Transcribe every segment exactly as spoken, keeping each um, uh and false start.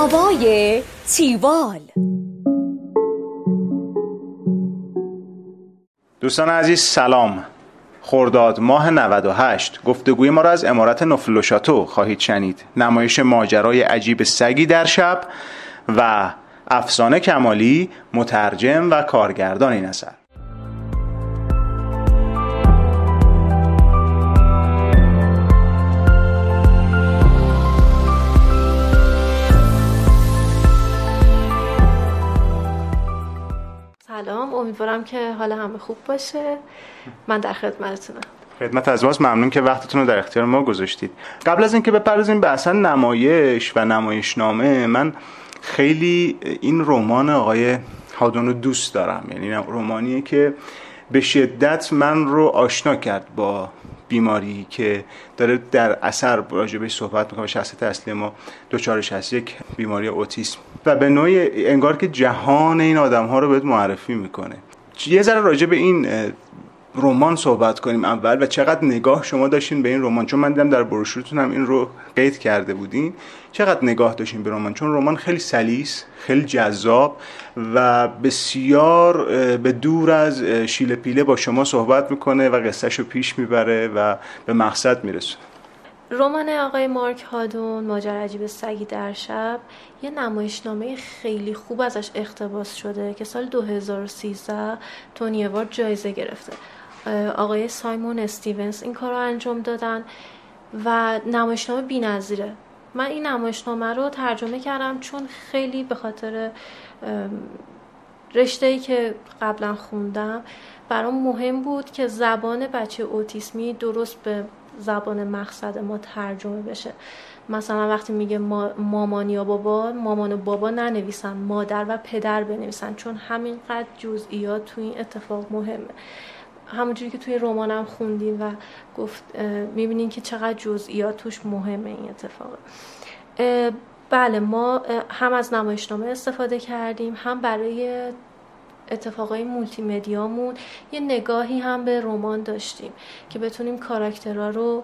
هوای تیوال. دوستان عزیز سلام. خرداد ماه نود و هشت گفتگوی ما را از عمارت نوفل شاتو خواهید شنید. نمایش ماجرای عجیب سگی در شب و افسانه کمالی مترجم و کارگردان این اثر. سلام، امیدوارم که حال همه خوب باشه. من در خدمتتونم. خدمت از ماست. ممنون که وقتتون رو در اختیار ما گذاشتید. قبل از اینکه بپردازیم به اصلا نمایش و نمایشنامه، من خیلی این رمان آقای هادون رو دوست دارم. یعنی رمانیه که به شدت من رو آشنا کرد با بیماری که داره در اثر راجع بهش صحبت میکنه. شخصیت اصلی ما دوچارش هست، یک بیماری اوتیسم، و به نوعی انگار که جهان این آدم ها رو بهت معرفی میکنه. یه ذره راجع به این رمان صحبت کنیم اول و چقدر نگاه شما داشتین به این رمان، چون من دیدم در بروشورتون هم این رو قید کرده بودین. چقدر نگاه داشتین به رمان؟ چون رمان خیلی سلیس، خیلی جذاب و بسیار به دور از شیله پیله با شما صحبت میکنه و قصهشو پیش میبره و به مقصد میرسونه. رمان آقای مارک هادون ماجرای عجیب سگی در شب یه نمایشنامه خیلی خوب ازش اقتباس شده که سال دو هزار و سیزده تونی اوارد جایزه گرفته. آقای سایمون استیونز این کار رو انجام دادن و نمایشنامه بی‌نظیره. من این نمایشنامه رو ترجمه کردم چون خیلی به خاطر رشته‌ای که قبلا خوندم برام مهم بود که زبان بچه اوتیسمی درست به زبان مقصد ما ترجمه بشه. مثلا وقتی میگه ما، مامان یا بابا، مامان و بابا ننویسن، مادر و پدر بنویسن، چون همینقدر جزئیات تو این اتفاق مهمه. همونجوری که توی رمانم خوندین و گفت میبینین که چقدر جزئیات توش مهمه این اتفاق. بله، ما هم از نمایشنامه استفاده کردیم، هم برای اتفاقای مولتی مدیامون یه نگاهی هم به رمان داشتیم که بتونیم کاراکترها رو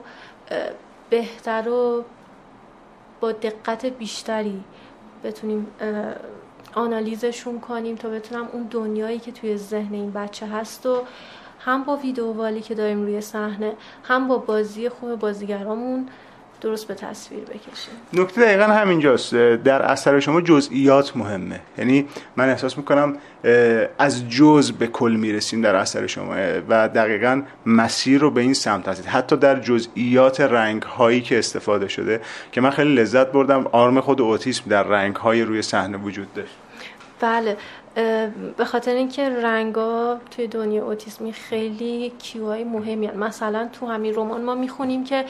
بهتر و با دقت بیشتری بتونیم آنالیزشون کنیم تا بتونم اون دنیایی که توی ذهن این بچه هست و هم با ویدئوالی که داریم روی صحنه، هم با بازی خوب بازیگرامون درست به تصویر بکشیم. نکته دقیقا همینجاست. در اثر شما جزئیات مهمه. یعنی من احساس میکنم از جزء به کل میرسیم در اثر شما و دقیقا مسیر رو به این سمت هستید. حتی در جزئیات رنگ هایی که استفاده شده که من خیلی لذت بردم. آرم خود اوتیسم در رنگ های روی صحنه وجود داشت. بله، به خاطر اینکه رنگا توی دنیای اوتیسمی خیلی کیوهای مهمی هستند. مثلا تو همین رمان ما میخونیم که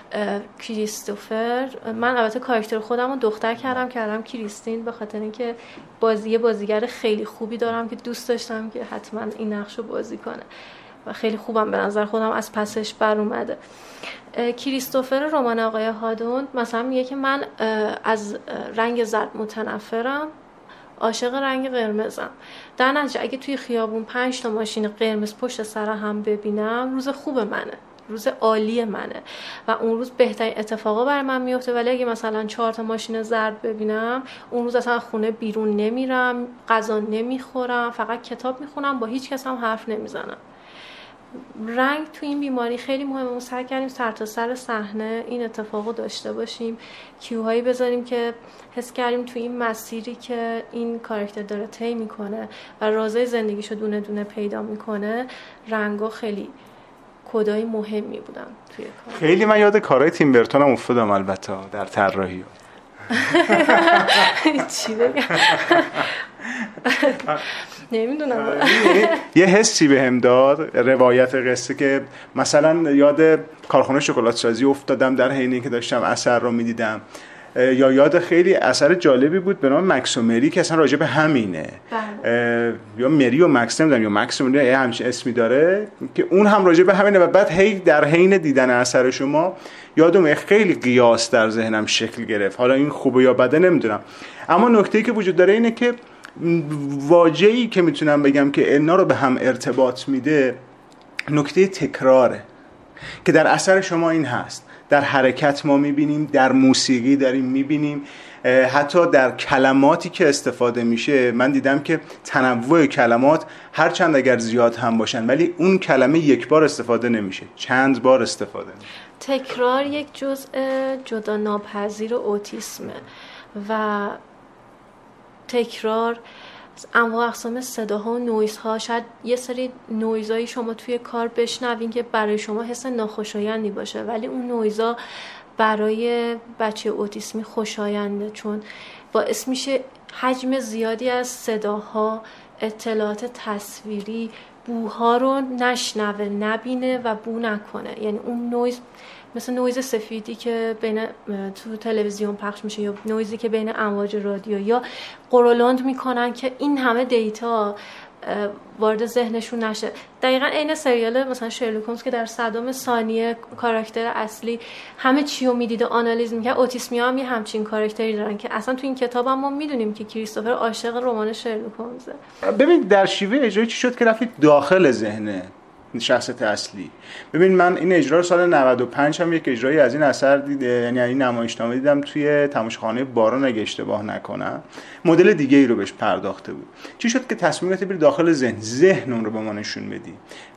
کریستوفر، من البته کاراکتر خودم رو دختر کردم کردم کریستین، به خاطر اینکه بازی بازیگر خیلی خوبی دارم که دوست داشتم که حتما این نقش رو بازی کنه و خیلی خوبم به نظر خودم از پسش بر اومده. کریستوفر رمان آقای هادون مثلا میگه که من از رنگ زرد متنفرم، عاشق رنگ قرمزم. در نتیجه اگه توی خیابون پنج تا ماشین قرمز پشت سر هم ببینم، روز خوب منه، روز عالی منه و اون روز بهترین اتفاقا برای من میفته. ولی اگه مثلا چهار تا ماشین زرد ببینم، اون روز اصلا خونه بیرون نمیرم، غذا نمیخورم، فقط کتاب میخونم، با هیچ کس هم حرف نمیزنم. رنگ تو این بیماری خیلی مهمه. ما سعی کردیم سر تا سر صحنه این اتفاقو داشته باشیم، کیوهایی بذاریم که حس کردیم تو این مسیری که این کاراکتر داره طی میکنه و رازهای زندگیشو دونه دونه پیدا میکنه، رنگا خیلی کدای مهمی بودن توی کار. خیلی من یاد کارهای تیم برتون هم افتادم البته در طراحی. چی بگم؟ نمیدونم. یه حسی بهم داد روایت قصه که مثلا یاد کارخانه شکلات سازی افتادم در حینی که داشتم اثر رو میدیدم، یا یاد خیلی اثر جالبی بود به نام مکس و مری که اصلا راجع به همینه. بله. یا مری و مکس نمیدونم یا مکس و مری یه همچین اسمی داره که اون هم راجع به همینه و بعد هی در حین دیدن اثر شما یادم خیلی قیاس در ذهنم شکل گرفت. حالا این خوبه یا بده نمیدونم، اما نکته‌ای که وجود داره اینه که واژه‌ای که میتونم بگم که اینا رو به هم ارتباط میده نکته تکراره که در اثر شما این هست. در حرکت ما میبینیم، در موسیقی داریم میبینیم حتی در کلماتی که استفاده میشه من دیدم که تنوع کلمات هرچند اگر زیاد هم باشن ولی اون کلمه یک بار استفاده نمیشه، چند بار استفاده میشه. تکرار یک جزء جدا ناپذیر اوتیسمه و تکرار انواع اقسام صداها و نویزها، شاید یه سری نویزایی شما توی کار بشنوین که برای شما حس ناخوشایندی باشه ولی اون نویزا برای بچه اوتیسمی خوشاینده، چون باعث میشه حجم زیادی از صداها، اطلاعات تصویری، بوها رو نشنوه، نبینه و بو نکنه. یعنی اون نویز مثل نویز سفیدی که بین تو تلویزیون پخش میشه یا نویزی که بین امواج رادیو یا قرولند میکنن که این همه دیتا وارد ذهنشون نشه. دقیقاً عین سریال مثلا شرلوک هولمز که در صدام ثانیه کاراکتر اصلی همه چی رو میدید و آنالیز میکرد، اوتیسمیا هم یه همچین کاراکتری دارن که اصلا تو این کتاب هم ما میدونیم که کریستوفر عاشق رمان شرلوک هولمزه. ببین در شیوه اجرایی چی شد که رفتید داخل ذهنه شخصیت اصلی. ببین من این اجرا رو سال نود و پنج هم یک اجرایی از این اثر دیده، یعنی این نمایشنامه دیدم توی تماشاخانه بارون اگه اشتباه نکنم، مدل دیگه ای رو بهش پرداخته بود. چی شد که تصمیم گرفتی بری داخل ذهن، ذهن اون رو به ما نشون بدی.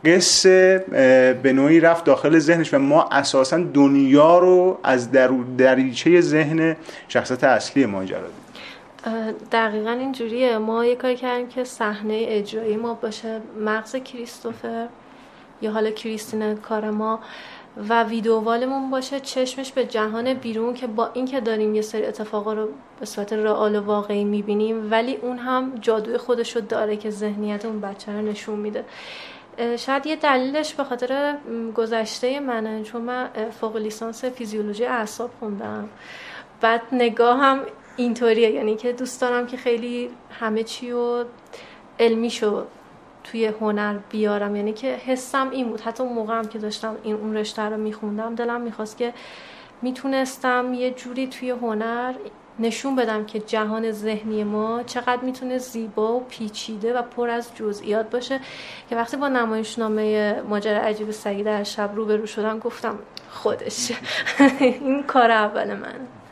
قصه به نوعی رفت داخل ذهنش و ما اساسا دنیا رو از دریچه ذهن شخصیت اصلی ماجرا دیدیم. دقیقاً اینجوریه. ما یه کاری کردیم که صحنه اجرایی ما باشه مغز کریستوفر یا حالا کریستین کار ما و ویدیووالمون باشه چشمش به جهان بیرون، که با این که داریم یه سری اتفاقا رو به صورت رئال و واقعی میبینیم ولی اون هم جادوی خودش رو داره که ذهنیت اون بچه رو نشون میده. شاید یه دلیلش به خاطر گذشته منه، چون من فوق لیسانس فیزیولوژی اعصاب خوندم، بعد نگاه هم اینطوریه، یعنی که دوست دارم که خیلی همه چی رو علمی شو توی هنر بیارم. یعنی که حسم این بود، حتی اون موقع هم که داشتم این اون رشته رو میخوندم دلم میخواست که میتونستم یه جوری توی هنر نشون بدم که جهان ذهنی ما چقدر میتونه زیبا و پیچیده و پر از جزئیات باشه، که وقتی با نمایشنامه ماجرای عجیب سگی در شب روبرو شدم گفتم خودش این کار اول من.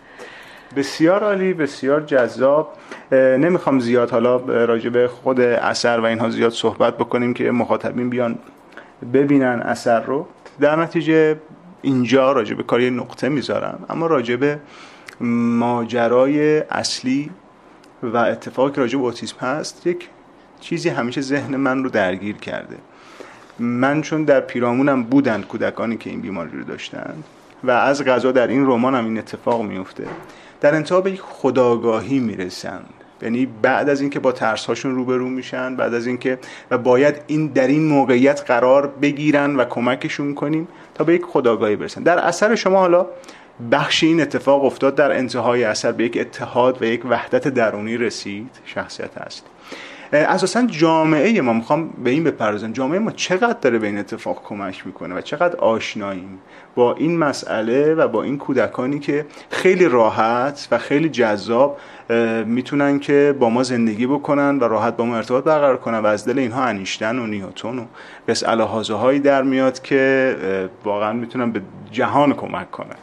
بسیار عالی، بسیار جذاب. نمیخوام زیاد حالا راجع به خود اثر و اینها زیاد صحبت بکنیم که مخاطبین بیان ببینن اثر رو. در نتیجه اینجا راجع به کاری نقطه میذارم، اما راجع به ماجرای اصلی و اتفاقی که راجع به اوتیسم هست یک چیزی همیشه ذهن من رو درگیر کرده. من چون در پیرامونم بودن کودکانی که این بیماری رو داشتن و از قضا در این رمان هم این اتفاق میفته، در انتها به یک خودآگاهی میرسن. یعنی بعد از اینکه با ترس‌هاشون روبرو میشن، بعد از اینکه و باید این در این موقعیت قرار بگیرن و کمکشون کنیم تا به یک خودآگاهی برسن. در اثر شما حالا بخشی این اتفاق افتاد، در انتهای اثر به یک اتحاد و یک وحدت درونی رسید شخصیت هست. اساساً جامعه ما، میخوام به این بپردازم، جامعه ما چقدر داره به این اتفاق کمک میکنه و چقدر آشناییم با این مسئله و با این کودکانی که خیلی راحت و خیلی جذاب میتونن که با ما زندگی بکنن و راحت با ما ارتباط برقرار کنن و از دل اینها انیشتن و نیوتن و بس الهازه هایی در میاد که واقعا میتونن به جهان کمک کنن.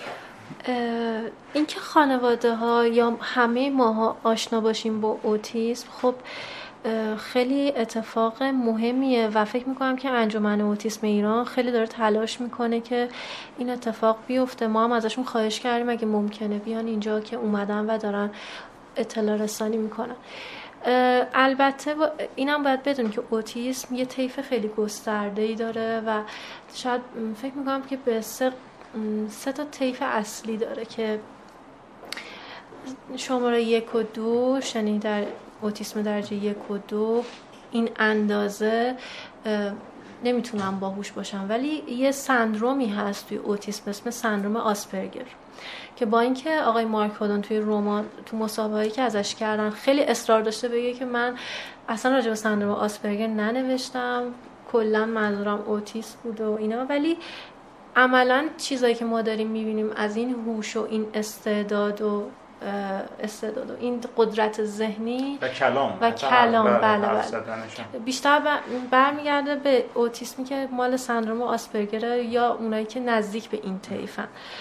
اینکه خانواده ها یا همه ماها آشنا باشیم با اوتیسم خب خیلی اتفاق مهمیه و فکر میکنم که انجمن اوتیسم ایران خیلی داره تلاش میکنه که این اتفاق بیفته. ما هم ازشون خواهش کردیم اگه ممکنه بیان اینجا، که اومدن و دارن اطلاع رسانی میکنن. البته اینم باید بدونیم که اوتیسم یه طیف خیلی گسترده‌ای داره و شاید فکر میکنم که به سه سه تا طیف اصلی داره که شماره یک و دو، یعنی در اوتیسم درجه یک و دو این اندازه نمیتونم باهوش باشم، ولی یه سندرومی هست توی اوتیسم اسم سندروم آسپرگر که با اینکه آقای مارک هادون توی رمان تو مصاحبه‌ای که ازش کردن خیلی اصرار داشته بگه که من اصلا راجع به سندروم آسپرگر ننوشتم، کلا منظورم اوتیسم بود و اینا، ولی عملاً چیزایی که ما داریم میبینیم از این هوش و این استعداد و استعداد و این قدرت ذهنی و کلام و کلام بله بله بیشتر برمیگرده به اوتیسمی که مال سندروم آسپرگر یا اونایی که نزدیک به این طیفن.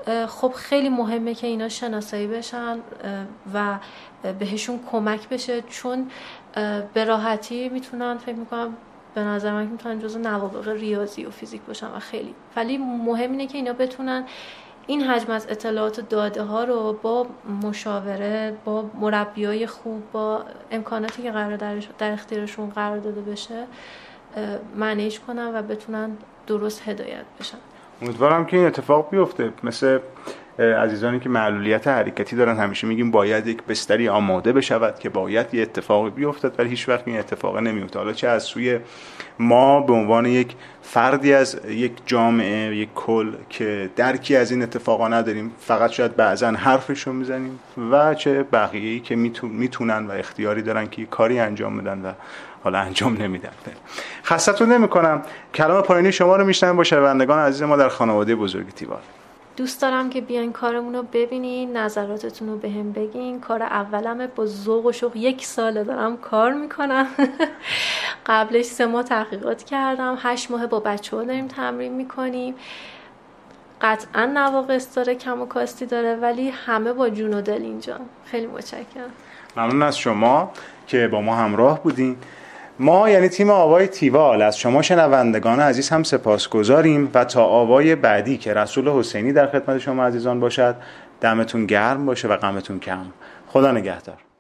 خب خیلی مهمه که اینا شناسایی بشن و بهشون کمک بشه، چون به راحتی میتونن، فکر میکنم به نظر من میتونن جزو نوابغ ریاضی و فیزیک باشن و خیلی، ولی مهم اینه که اینا بتونن این حجم از اطلاعات و داده ها رو با مشاوره، با مربیای خوب، با امکاناتی که قرار در اختیارشون قرار داده بشه معنیش کنن و بتونن درست هدایت بشن. امیدوارم که این اتفاق بیفته. مثل عزیزانی که معلولیت حرکتی دارن همیشه میگیم باید یک بستری آماده بشود که باید یه اتفاقی بیفتد، ولی هیچ وقت این اتفاق نمیفته. حالا چه از سوی ما به عنوان یک فردی از یک جامعه، یک کل که درکی از این اتفاقا نداریم، فقط شاید بعضا حرفشو میزنیم، و چه بقیه‌ای که میتونن و اختیاری دارن که کاری انجام بدن و حالا انجام نمیدن. خستتون نمی‌کنم. کلام پایانی شما رو میشنویم با شنوندگان عزیز ما در خانواده بزرگ تیوال. دوست دارم که بیاین کارمون رو ببینین، نظراتتون رو بهم بگین. کار اولمه، با ذوق و شوق یک ساله دارم کار میکنم. قبلش سه ماه تحقیقات کردم، هشت ماه با بچه ها داریم تمرین میکنیم. قطعا نواقص داره، کم و کاستی داره، ولی همه با جون و دل اینجا. خیلی متشکرم. ممنون از شما که با ما همراه بودین. ما یعنی تیم آوای تیوال از شما شنوندگان عزیز هم سپاسگزاریم و تا آوای بعدی که رسول حسینی در خدمت شما عزیزان باشد، دمتون گرم باشه و غمتون کم. خدا نگهدار.